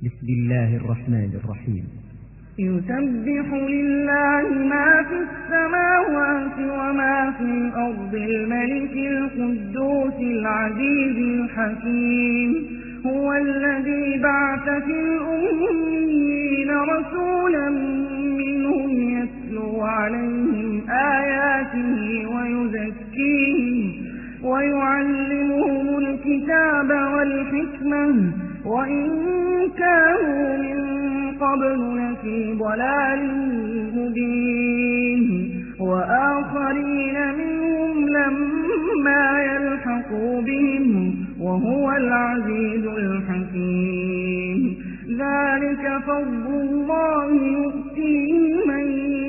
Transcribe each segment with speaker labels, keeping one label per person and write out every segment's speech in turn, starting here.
Speaker 1: بسم الله الرحمن الرحيم.
Speaker 2: يسبح لله ما في السماوات وما في الأرض الملك القدوس العزيز الحكيم. هو الذي بعث في الأميين رسولا منهم يتلو عليهم آياته ويزكيهم ويعلمهم الكتاب والحكمة وإن كانوا من قبل لفي ضلال مبين. وآخرين منهم لما يلحقوا بهم وهو العزيز الحكيم. ذلك فضل الله يؤتيه من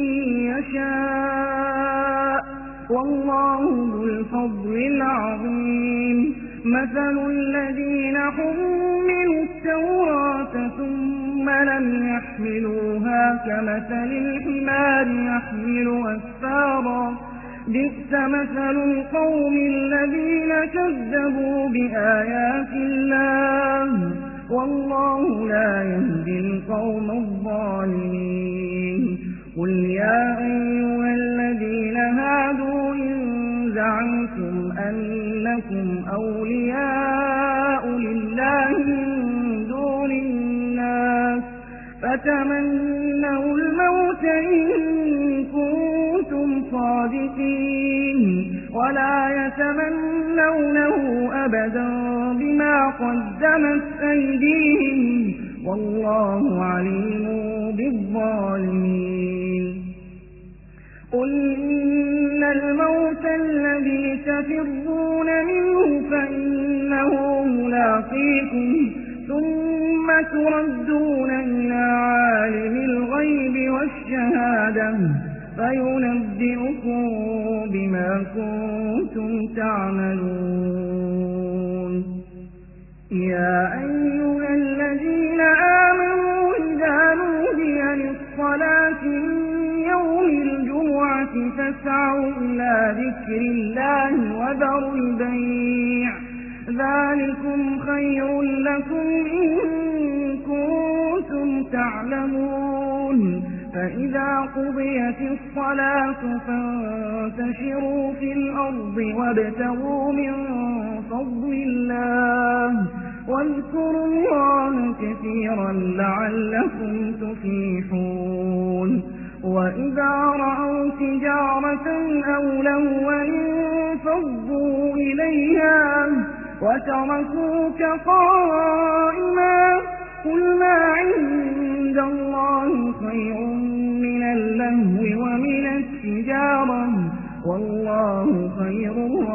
Speaker 2: يشاء والله ذو الفضل العظيم. مثل الذين حملوا التوراة ثم لم يحملوها كمثل الحمار يحمل أسفارا بئس مثل القوم الذين كذبوا بآيات الله والله لا يهدي القوم الظالمين. قل يا أيها الذين هادوا إن زعمتم أنكم أولياء لله من دون الناس فتمنوا الموت إن كنتم صادقين ولا يتمنونه أبدا بما قدمت أيديهم والله عليم بالظالمين. قل إن الموت الذي تفرون منه فإنه ملاقيكم ثم تردون إلى عالم الغيب والشهادة فينبئكم بما كنتم تعملون. يا أيها الذين آمنوا إذا نودي للصلاة من يوم الجمعة فاسعوا إلى ذكر الله وذروا البيع ذلكم خير لكم إن كنتم تعلمون. فإذا قضيت الصلاة فانتشروا في الأرض وابتغوا من فضل الله واذكروا الله كثيرا لعلكم تفلحون. وإذا رأوا تجارة أو لهوا انفضوا إليها وتركوك قائما قل ما عند الله خير من اللهو ومن التجارة والله خير